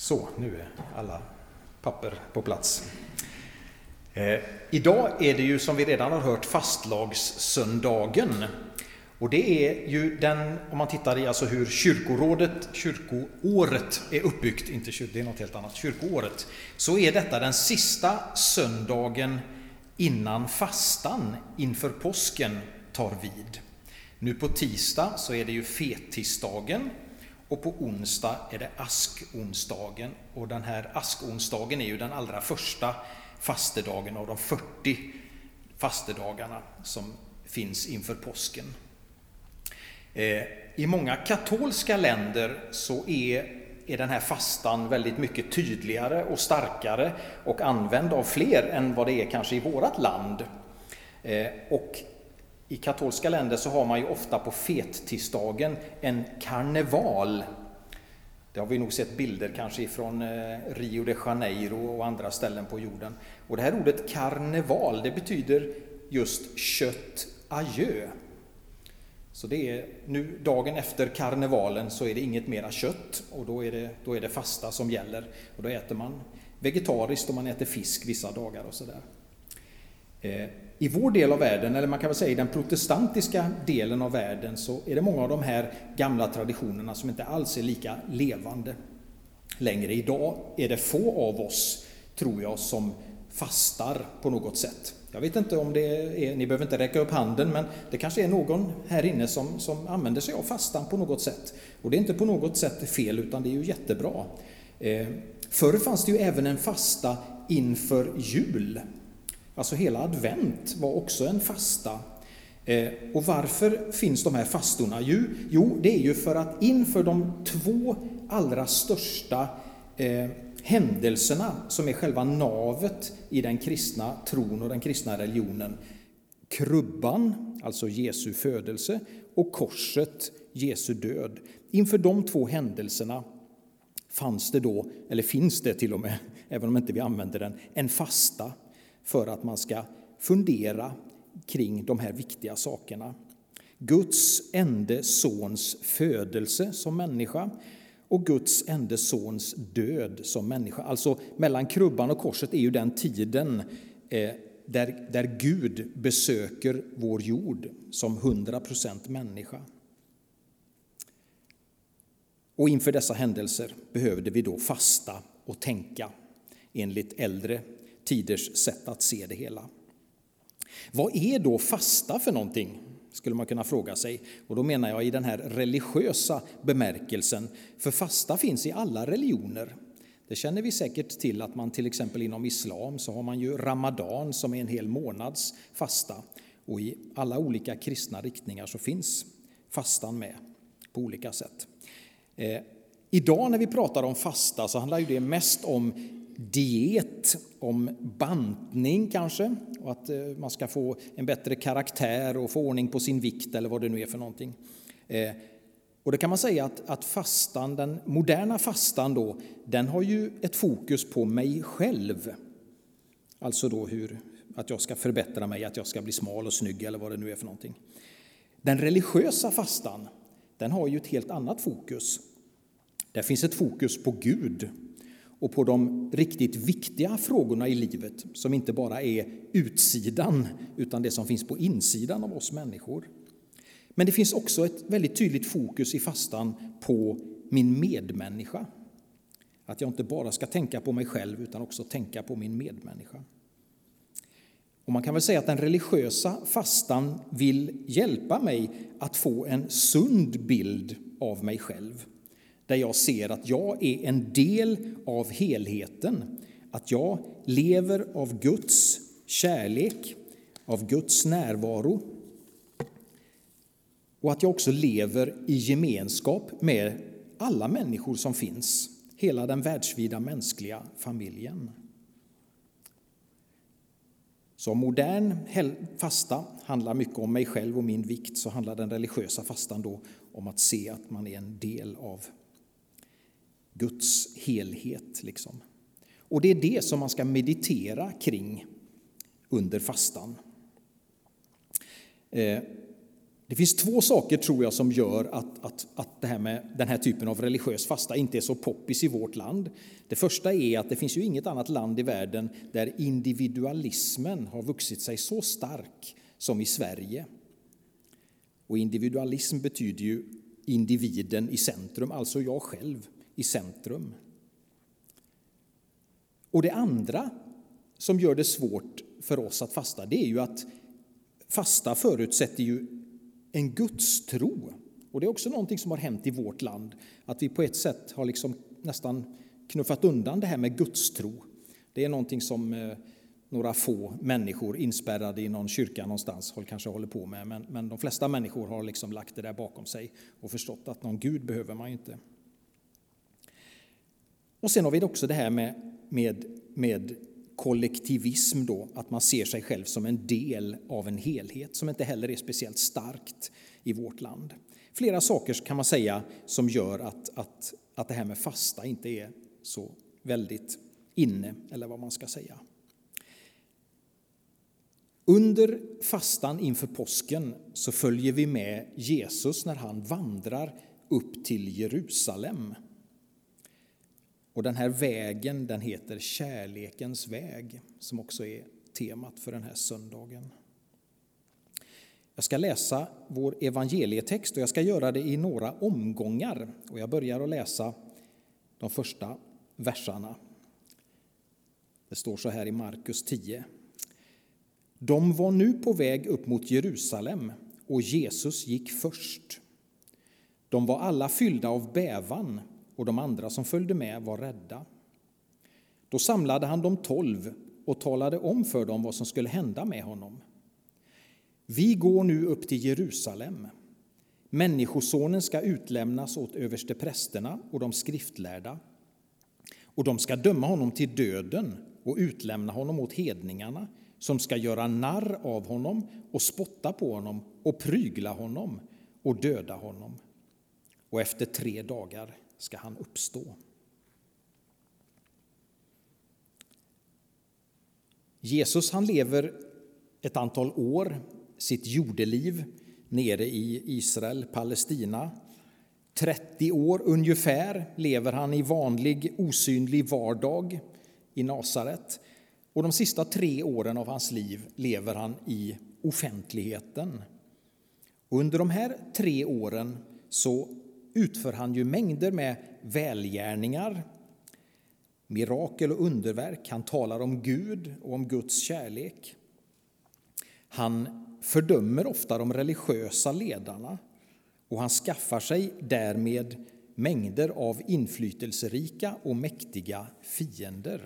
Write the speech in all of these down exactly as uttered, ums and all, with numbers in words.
Så, nu är alla papper på plats. Eh, idag är det ju, som vi redan har hört, fastlagssöndagen. Och det är ju den, om man tittar i alltså hur kyrkorådet, kyrkoåret är uppbyggt, inte kyr, det är något helt annat, kyrkoåret, så är detta den sista söndagen innan fastan inför påsken tar vid. Nu på tisdag så är det ju fettisdagen och på onsdag är det askonsdagen. Och den här askonsdagen är ju den allra första fastedagen av de fyrtio fastedagarna som finns inför påsken. I många katolska länder så är, är den här fastan väldigt mycket tydligare och starkare och använd av fler än vad det är kanske i vårat land. Och i katolska länder så har man ju ofta på fettisdagen en karneval. Det har vi nog sett bilder kanske ifrån Rio de Janeiro och andra ställen på jorden. Och det här ordet karneval, det betyder just kött adjö. Så det är nu dagen efter karnevalen så är det inget mera kött och då är det, då är det fasta som gäller. Och då äter man vegetariskt och man äter fisk vissa dagar och sådär. Eh, I vår del av världen, eller man kan väl säga i den protestantiska delen av världen, så är det många av de här gamla traditionerna som inte alls är lika levande längre. Idag är det få av oss, tror jag, som fastar på något sätt. Jag vet inte om det är, ni behöver inte räcka upp handen, men det kanske är någon här inne som, som använder sig av fastan på något sätt. Och det är inte på något sätt fel, utan det är ju jättebra. Eh, förr fanns det ju även en fasta inför jul. Alltså hela advent var också en fasta. Eh, och varför finns de här fastorna? Jo, jo, det är ju för att inför de två allra största eh, händelserna som är själva navet i den kristna tron och den kristna religionen, krubban, alltså Jesu födelse, och korset, Jesu död. Inför de två händelserna fanns det då, eller finns det till och med, även om inte vi använder den, en fasta för att man ska fundera kring de här viktiga sakerna. Guds ende sons födelse som människa och Guds ende sons död som människa. Alltså mellan krubban och korset är ju den tiden eh, där, där Gud besöker vår jord som hundra procent människa. Och inför dessa händelser behövde vi då fasta och tänka enligt äldre tiders sätt att se det hela. Vad är då fasta för någonting? Skulle man kunna fråga sig. Och då menar jag i den här religiösa bemärkelsen. För fasta finns i alla religioner. Det känner vi säkert till att man till exempel inom islam så har man ju ramadan som är en hel månads fasta. Och i alla olika kristna riktningar så finns fastan med på olika sätt. Eh, idag när vi pratar om fasta så handlar ju det mest om diet, om bantning kanske, och att man ska få en bättre karaktär och få ordning på sin vikt eller vad det nu är för någonting. Eh, och det kan man säga att, att fastan, den moderna fastan då, den har ju ett fokus på mig själv. Alltså då hur, att jag ska förbättra mig, att jag ska bli smal och snygg eller vad det nu är för någonting. Den religiösa fastan, den har ju ett helt annat fokus. Där finns ett fokus på Gud och på de riktigt viktiga frågorna i livet som inte bara är utsidan utan det som finns på insidan av oss människor. Men det finns också ett väldigt tydligt fokus i fastan på min medmänniska. Att jag inte bara ska tänka på mig själv utan också tänka på min medmänniska. Och man kan väl säga att den religiösa fastan vill hjälpa mig att få en sund bild av mig själv. Där jag ser att jag är en del av helheten. Att jag lever av Guds kärlek, av Guds närvaro. Och att jag också lever i gemenskap med alla människor som finns. Hela den världsvida mänskliga familjen. Så modern fasta handlar mycket om mig själv och min vikt. Så handlar den religiösa fastan då om att se att man är en del av Guds helhet liksom. Och det är det som man ska meditera kring under fastan. Eh, Det finns två saker tror jag som gör att, att, att det här med den här typen av religiös fasta inte är så poppis i vårt land. Det första är att det finns ju inget annat land i världen där individualismen har vuxit sig så stark som i Sverige. Och individualism betyder ju individen i centrum, alltså jag själv i centrum. Och det andra som gör det svårt för oss att fasta, det är ju att fasta förutsätter ju en gudstro. Och det är också någonting som har hänt i vårt land, att vi på ett sätt har liksom nästan knuffat undan det här med gudstro. Det är någonting som eh, några få människor inspärrade i någon kyrka någonstans kanske håller på med, men, men de flesta människor har liksom lagt det där bakom sig och förstått att någon Gud behöver man ju inte. Och sen har vi också det här med, med, med kollektivism då, att man ser sig själv som en del av en helhet som inte heller är speciellt starkt i vårt land. Flera saker kan man säga som gör att, att, att det här med fasta inte är så väldigt inne, eller vad man ska säga. Under fastan inför påsken så följer vi med Jesus när han vandrar upp till Jerusalem. Och den här vägen, den heter kärlekens väg, som också är temat för den här söndagen. Jag ska läsa vår evangelietext och jag ska göra det i några omgångar. Och jag börjar att läsa de första verserna. Det står så här i Markus tio. De var nu på väg upp mot Jerusalem och Jesus gick först. De var alla fyllda av bävan och de andra som följde med var rädda. Då samlade han de tolv och talade om för dem vad som skulle hända med honom. Vi går nu upp till Jerusalem. Människosonen ska utlämnas åt översteprästerna och de skriftlärda. Och de ska döma honom till döden och utlämna honom åt hedningarna, som ska göra narr av honom och spotta på honom och prygla honom och döda honom. Och efter tre dagar ska han uppstå. Jesus han lever ett antal år, sitt jordeliv nere i Israel, Palestina. trettio år ungefär lever han i vanlig osynlig vardag i Nasaret. Och de sista tre åren av hans liv lever han i offentligheten. Och under de här tre åren så utför han ju mängder med välgärningar, mirakel och underverk. Han talar om Gud och om Guds kärlek. Han fördömer ofta de religiösa ledarna och han skaffar sig därmed mängder av inflytelserika och mäktiga fiender.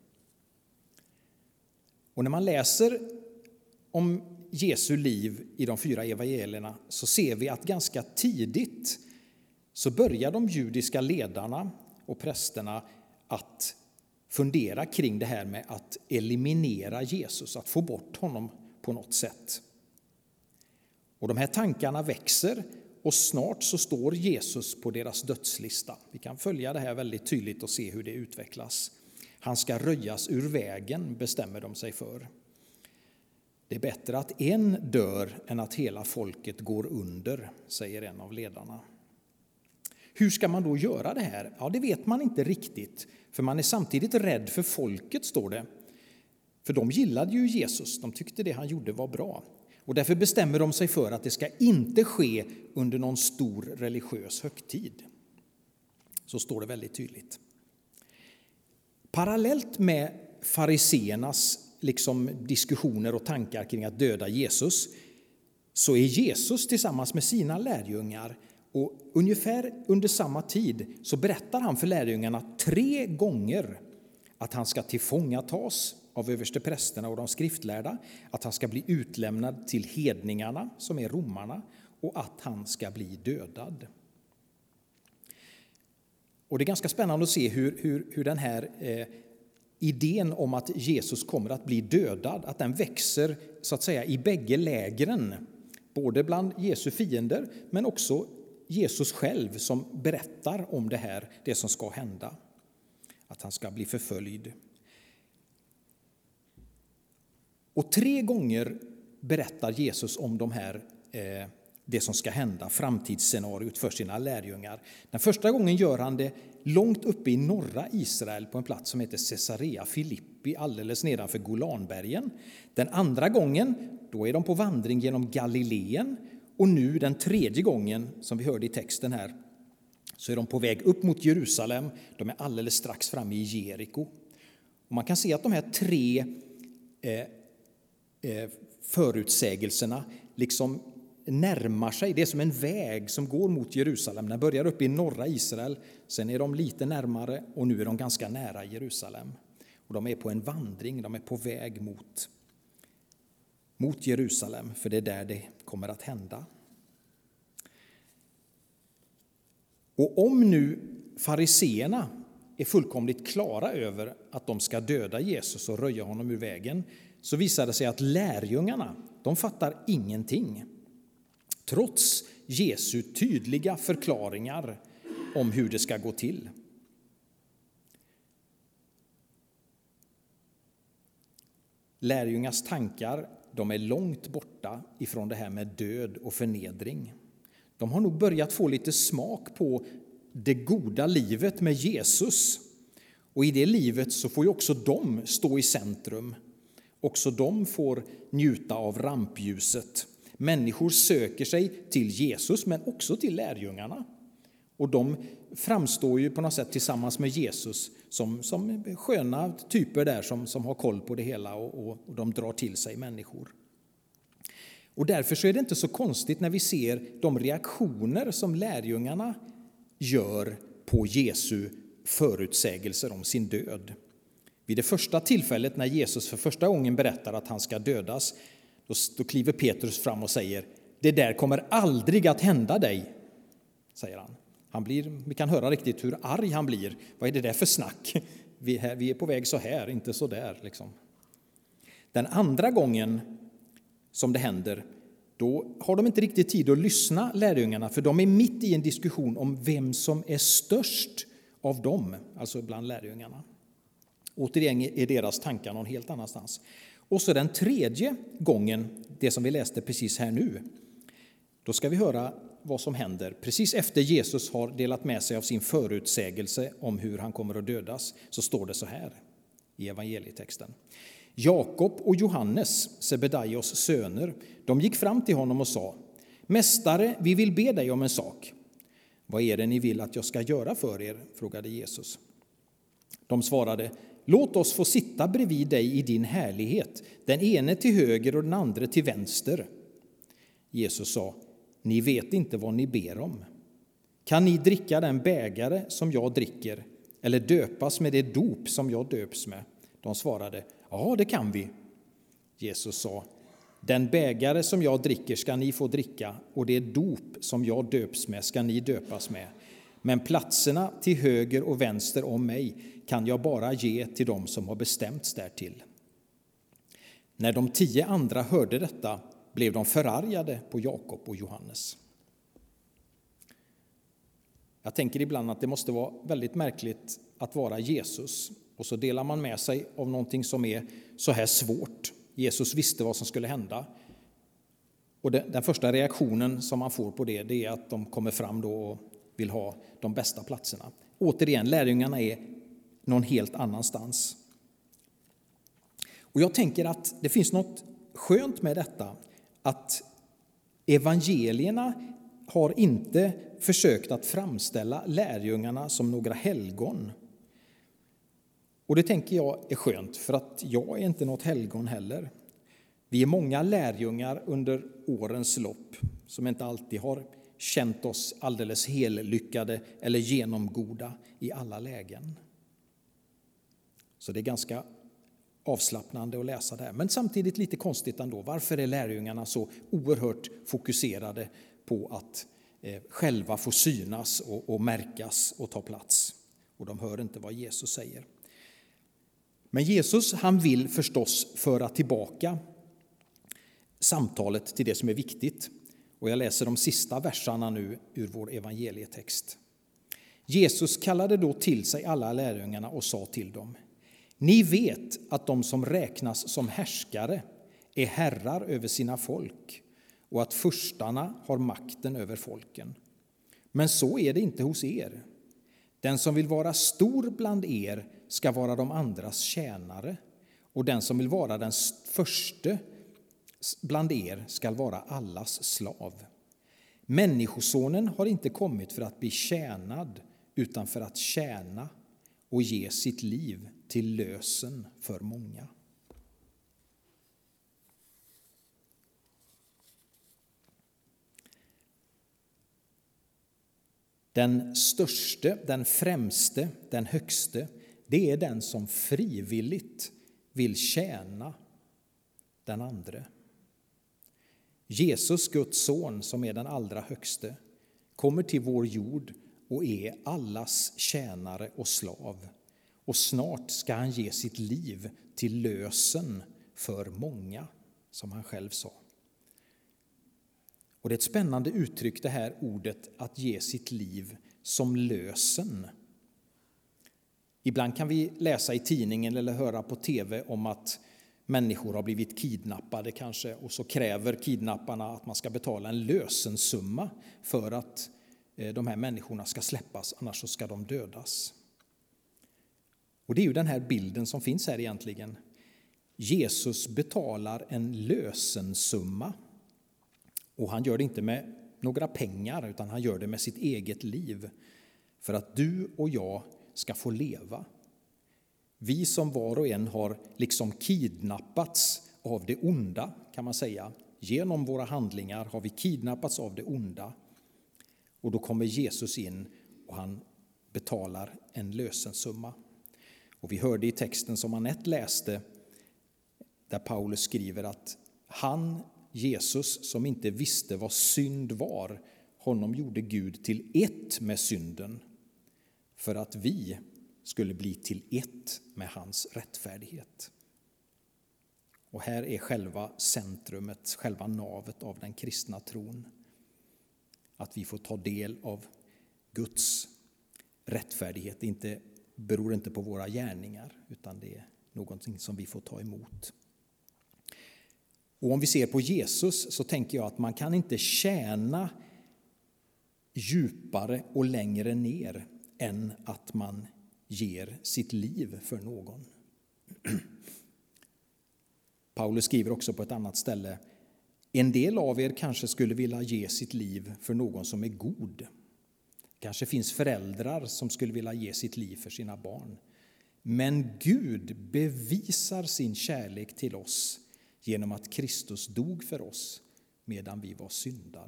Och när man läser om Jesu liv i de fyra evangelierna så ser vi att ganska tidigt så börjar de judiska ledarna och prästerna att fundera kring det här med att eliminera Jesus, att få bort honom på något sätt. Och de här tankarna växer och snart så står Jesus på deras dödslista. Vi kan följa det här väldigt tydligt och se hur det utvecklas. Han ska röjas ur vägen, bestämmer de sig för. Det är bättre att en dör än att hela folket går under, säger en av ledarna. Hur ska man då göra det här? Ja, det vet man inte riktigt, för man är samtidigt rädd för folket, står det. För de gillade ju Jesus, de tyckte det han gjorde var bra. Och därför bestämmer de sig för att det ska inte ske under någon stor religiös högtid. Så står det väldigt tydligt. Parallellt med fariseernas liksom diskussioner och tankar kring att döda Jesus så är Jesus tillsammans med sina lärjungar, och ungefär under samma tid så berättar han för lärjungarna tre gånger att han ska tillfångatas av översteprästerna och de skriftlärda, att han ska bli utlämnad till hedningarna som är romarna och att han ska bli dödad. Och det är ganska spännande att se hur, hur, hur den här eh, idén om att Jesus kommer att bli dödad, att den växer så att säga i bägge lägren, både bland Jesu fiender men också Jesus själv som berättar om det här, det som ska hända, att han ska bli förföljd. Och tre gånger berättar Jesus om de här eh, det som ska hända, framtidsscenariot för sina lärjungar. Den första gången gör han det långt uppe i norra Israel på en plats som heter Caesarea Filippi, alldeles nedanför Golanbergen. Den andra gången, då är de på vandring genom Galileen, och nu den tredje gången, som vi hörde i texten här, så är de på väg upp mot Jerusalem. De är alldeles strax framme i Jeriko. Och man kan se att de här tre eh, eh, förutsägelserna liksom närmar sig. Det är som en väg som går mot Jerusalem. Den börjar uppe i norra Israel, sen är de lite närmare och nu är de ganska nära Jerusalem. Och de är på en vandring, de är på väg mot, mot Jerusalem, för det är där det kommer att hända. Och om nu fariseerna är fullkomligt klara över att de ska döda Jesus och röja honom ur vägen, så visar det sig att lärjungarna, de fattar ingenting. Trots Jesu tydliga förklaringar om hur det ska gå till. Lärjungars tankar, de är långt borta ifrån det här med död och förnedring. De har nog börjat få lite smak på det goda livet med Jesus. Och i det livet så får ju också de stå i centrum. Också de får njuta av rampljuset. Människor söker sig till Jesus, men också till lärjungarna. Och de framstår ju på något sätt tillsammans med Jesus som, som sköna typer där som, som har koll på det hela, och, och, och de drar till sig människor. Och därför så är det inte så konstigt när vi ser de reaktioner som lärjungarna gör på Jesu förutsägelser om sin död. Vid det första tillfället när Jesus för första gången berättar att han ska dödas, då, då kliver Petrus fram och säger: det där kommer aldrig att hända dig, säger han. Han blir, vi kan höra riktigt hur arg han blir. Vad är det där för snack? Vi är, vi är på väg så här, inte så där. Liksom. Den andra gången som det händer, då har de inte riktigt tid att lyssna, lärjungarna, för de är mitt i en diskussion om vem som är störst av dem, alltså bland lärjungarna. Återigen är deras tankar någon helt annanstans. Och så den tredje gången, det som vi läste precis här nu, då ska vi höra vad som händer. Precis efter Jesus har delat med sig av sin förutsägelse om hur han kommer att dödas, så står det så här i evangelietexten. Jakob och Johannes, Sebedaios söner, de gick fram till honom och sa: Mästare, vi vill be dig om en sak. Vad är det ni vill att jag ska göra för er? Frågade Jesus. De svarade: Låt oss få sitta bredvid dig i din härlighet, den ene till höger och den andra till vänster. Jesus sa: Ni vet inte vad ni ber om. Kan ni dricka den bägare som jag dricker, eller döpas med det dop som jag döps med? De svarade: Ja, det kan vi. Jesus sa: Den bägare som jag dricker ska ni få dricka, och det dop som jag döps med ska ni döpas med. Men platserna till höger och vänster om mig kan jag bara ge till dem som har bestämts därtill. När de tio andra hörde detta blev de förargade på Jakob och Johannes. Jag tänker ibland att det måste vara väldigt märkligt att vara Jesus, och så delar man med sig av någonting som är så här svårt. Jesus visste vad som skulle hända. Och den första reaktionen som man får på det, det är att de kommer fram då och vill ha de bästa platserna. Återigen, lärjungarna är någon helt annanstans. Och jag tänker att det finns något skönt med detta, att evangelierna har inte försökt att framställa lärjungarna som några helgon. Och det tänker jag är skönt, för att jag är inte något helgon heller. Vi är många lärjungar under årens lopp som inte alltid har känt oss alldeles hellyckade eller genomgoda i alla lägen. Så det är ganska avslappnande att läsa det här. Men samtidigt lite konstigt ändå. Varför är lärjungarna så oerhört fokuserade på att eh, själva få synas och, och märkas och ta plats? Och de hör inte vad Jesus säger. Men Jesus, han vill förstås föra tillbaka samtalet till det som är viktigt. Och jag läser de sista verserna nu ur vår evangelietext. Jesus kallade då till sig alla lärjungarna och sa till dem: Ni vet att de som räknas som härskare är herrar över sina folk, och att furstarna har makten över folken. Men så är det inte hos er. Den som vill vara stor bland er ska vara de andras tjänare, och den som vill vara den förste bland er ska vara allas slav. Människosonen har inte kommit för att bli tjänad, utan för att tjäna och ge sitt liv till lösen för många. Den störste, den främste, den högste, det är den som frivilligt vill tjäna den andre. Jesus, Guds son, som är den allra högste, kommer till vår jord och är allas tjänare och slav. Och snart ska han ge sitt liv till lösen för många, som han själv sa. Och det är ett spännande uttryck, det här ordet att ge sitt liv som lösen. Ibland kan vi läsa i tidningen eller höra på tv om att människor har blivit kidnappade kanske, och så kräver kidnapparna att man ska betala en lösensumma för att de här människorna ska släppas, annars så ska de dödas. Och det är ju den här bilden som finns här egentligen. Jesus betalar en lösensumma, och han gör det inte med några pengar, utan han gör det med sitt eget liv för att du och jag ska få leva. Vi som var och en har liksom kidnappats av det onda, kan man säga. Genom våra handlingar har vi kidnappats av det onda. Och då kommer Jesus in och han betalar en lösensumma. Och vi hörde i texten som Anette läste, där Paulus skriver att han, Jesus, som inte visste vad synd var, honom gjorde Gud till ett med synden, för att vi skulle bli till ett med hans rättfärdighet. Och här är själva centrumet, själva navet av den kristna tron. Att vi får ta del av Guds rättfärdighet. Det inte, beror inte på våra gärningar, utan det är någonting som vi får ta emot. Och om vi ser på Jesus så tänker jag att man kan inte tjäna djupare och längre ner än att man ger sitt liv för någon. Paulus skriver också på ett annat ställe: en del av er kanske skulle vilja ge sitt liv för någon som är god. Kanske finns föräldrar som skulle vilja ge sitt liv för sina barn. Men Gud bevisar sin kärlek till oss genom att Kristus dog för oss medan vi var syndare.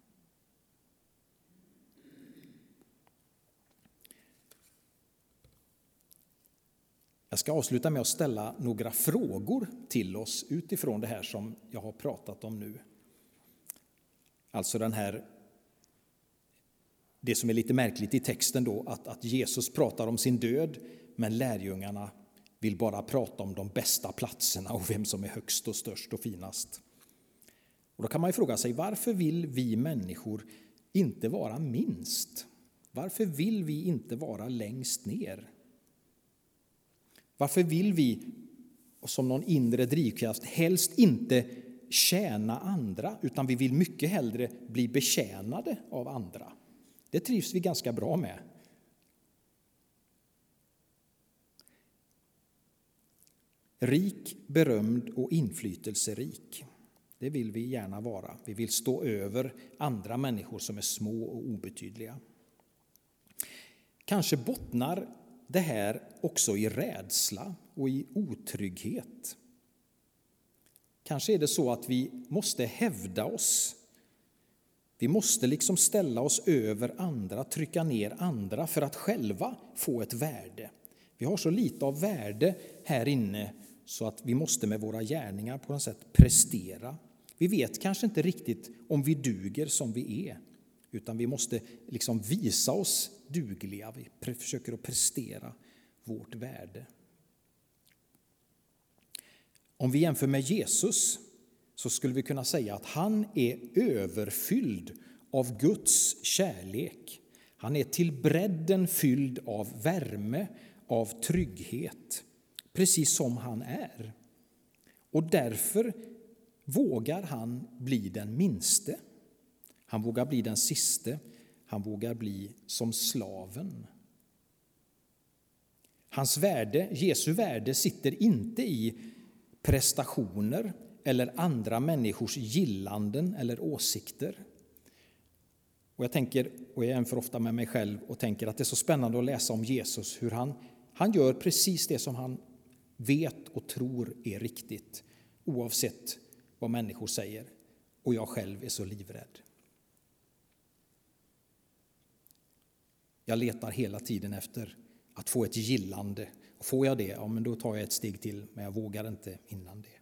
Jag ska avsluta med att ställa några frågor till oss utifrån det här som jag har pratat om nu. Alltså den här, det som är lite märkligt i texten då, att, att Jesus pratar om sin död, men lärjungarna vill bara prata om de bästa platserna och vem som är högst och störst och finast. Och då kan man ju fråga sig, varför vill vi människor inte vara minst? Varför vill vi inte vara längst ner? Varför vill vi, som någon inre drivkraft, helst inte tjäna andra, utan vi vill mycket hellre bli betjänade av andra? Det trivs vi ganska bra med. Rik, berömd och inflytelserik. Det vill vi gärna vara. Vi vill stå över andra människor som är små och obetydliga. Kanske bottnar det här också i rädsla och i otrygghet. Kanske är det så att vi måste hävda oss. Vi måste liksom ställa oss över andra, trycka ner andra för att själva få ett värde. Vi har så lite av värde här inne så att vi måste med våra gärningar på något sätt prestera. Vi vet kanske inte riktigt om vi duger som vi är, utan vi måste liksom visa oss dugliga. Vi försöker att prestera vårt värde. Om vi jämför med Jesus så skulle vi kunna säga att han är överfylld av Guds kärlek. Han är till bredden fylld av värme, av trygghet, precis som han är. Och därför vågar han bli den minste. Han vågar bli den siste. Han vågar bli som slaven. Hans värde, Jesu värde, sitter inte i prestationer eller andra människors gillanden eller åsikter. Och jag tänker, och jag jämför ofta med mig själv och tänker att det är så spännande att läsa om Jesus, hur han, han gör precis det som han vet och tror är riktigt, oavsett vad människor säger. Och jag själv är så livrädd. Jag letar hela tiden efter att få ett gillande. Och får jag det, ja, men då tar jag ett steg till, men jag vågar inte innan det.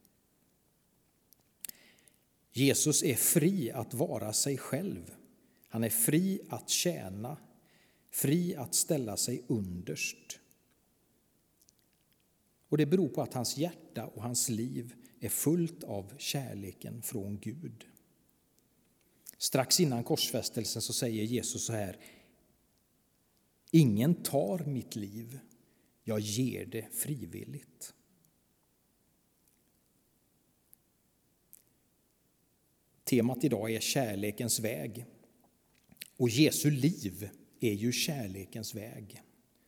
Jesus är fri att vara sig själv. Han är fri att tjäna, fri att ställa sig underst. Och det beror på att hans hjärta och hans liv är fullt av kärleken från Gud. Strax innan korsfästelsen så säger Jesus så här: ingen tar mitt liv, jag ger det frivilligt. Temat idag är kärlekens väg. Och Jesu liv är ju kärlekens väg.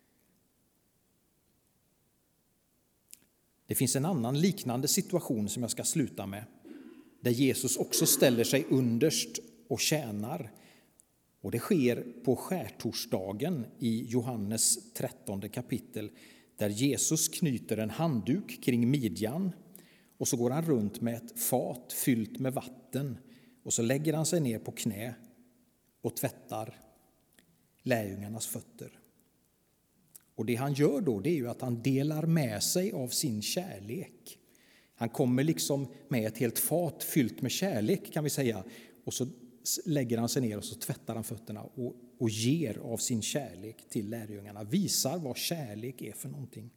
Det finns en annan liknande situation som jag ska sluta med, där Jesus också ställer sig underst och tjänar. Och det sker på skärtorsdagen i Johannes trettonde kapitel, där Jesus knyter en handduk kring midjan och så går han runt med ett fat fyllt med vatten och så lägger han sig ner på knä och tvättar lärjungarnas fötter. Och det han gör då, det är ju att han delar med sig av sin kärlek. Han kommer liksom med ett helt fat fyllt med kärlek, kan vi säga, och så lägger han sig ner och så tvättar han fötterna och, och ger av sin kärlek till lärjungarna. Visar vad kärlek är för någonting.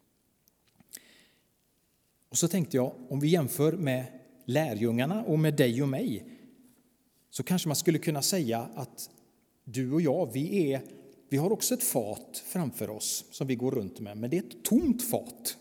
Och så tänkte jag, om vi jämför med lärjungarna och med dig och mig, så kanske man skulle kunna säga att du och jag, vi, är, vi har också ett fat framför oss som vi går runt med, men det är ett tomt fat.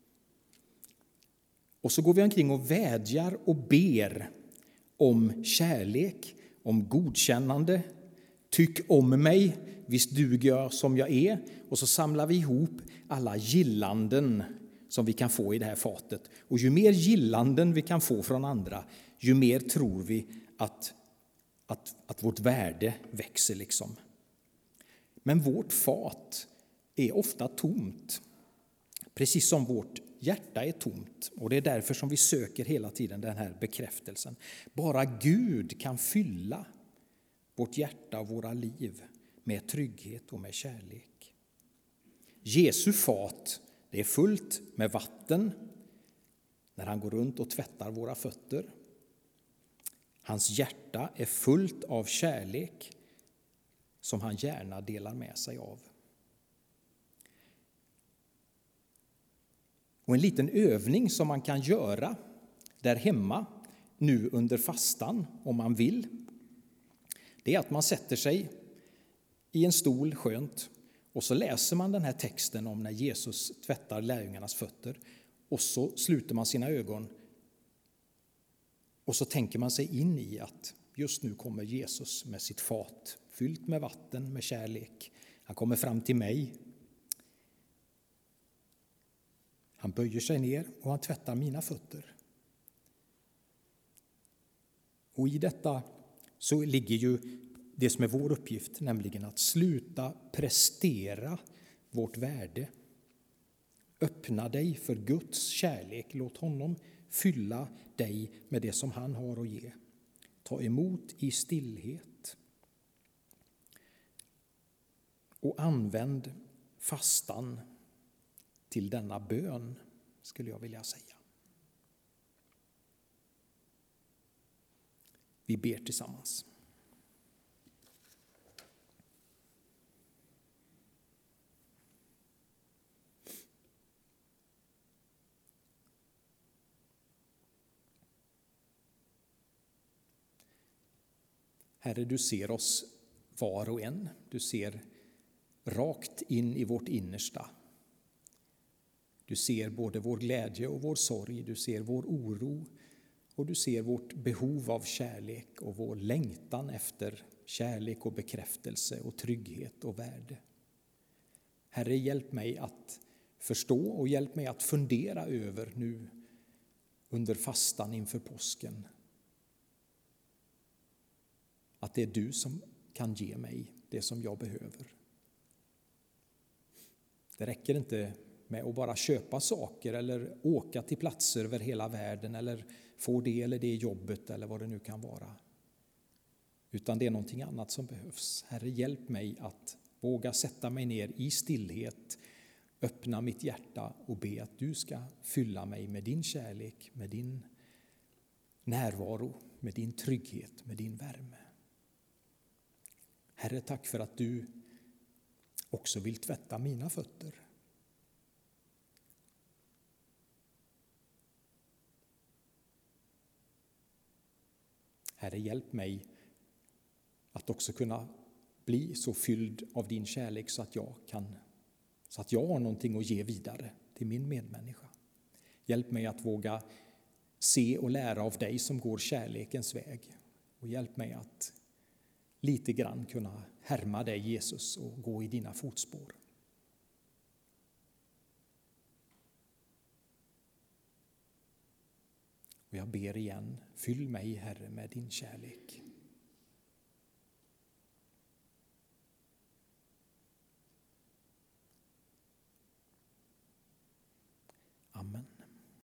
Och så går vi omkring och vädjar och ber om kärlek, om godkännande. Tyck om mig, visst duger jag som jag är. Och så samlar vi ihop alla gillanden som vi kan få i det här fatet. Och ju mer gillanden vi kan få från andra, ju mer tror vi att, att, att vårt värde växer liksom. Men vårt fat är ofta tomt, precis som vårt hjärta är tomt. Och det är därför som vi söker hela tiden den här bekräftelsen. Bara Gud kan fylla vårt hjärta och våra liv med trygghet och med kärlek. Jesu fat, det är fullt med vatten när han går runt och tvättar våra fötter. Hans hjärta är fullt av kärlek som han gärna delar med sig av. Och en liten övning som man kan göra där hemma nu under fastan, om man vill, det är att man sätter sig i en stol skönt och så läser man den här texten om när Jesus tvättar lärjungarnas fötter, och så sluter man sina ögon och så tänker man sig in i att just nu kommer Jesus med sitt fat fyllt med vatten, med kärlek. Han kommer fram till mig. Han böjer sig ner och han tvättar mina fötter. Och i detta så ligger ju det som är vår uppgift, nämligen att sluta prestera vårt värde. Öppna dig för Guds kärlek. Låt honom fylla dig med det som han har att ge. Ta emot i stillhet. Och använd fastan till denna bön, skulle jag vilja säga. Vi ber tillsammans. Herre, du ser oss var och en. Du ser rakt in i vårt innersta. Du ser både vår glädje och vår sorg. Du ser vår oro Och du ser vårt behov av kärlek och vår längtan efter kärlek och bekräftelse och trygghet och värde. Herre, hjälp mig att förstå och hjälp mig att fundera över nu under fastan inför påsken. Att det är du som kan ge mig det som jag behöver. Det räcker inte med att bara köpa saker eller åka till platser över hela världen eller få det eller det jobbet eller vad det nu kan vara. Utan det är någonting annat som behövs. Herre, hjälp mig att våga sätta mig ner i stillhet, öppna mitt hjärta och be att du ska fylla mig med din kärlek, med din närvaro, med din trygghet, med din värme. Herre, tack för att du också vill tvätta mina fötter. Herre, hjälp mig att också kunna bli så fylld av din kärlek så att jag kan, så att jag har någonting att ge vidare till min medmänniska. Hjälp mig att våga se och lära av dig som går kärlekens väg. Och hjälp mig att lite grann kunna härma dig, Jesus, och gå i dina fotspår. Och jag ber igen, fyll mig, Herre, med din kärlek.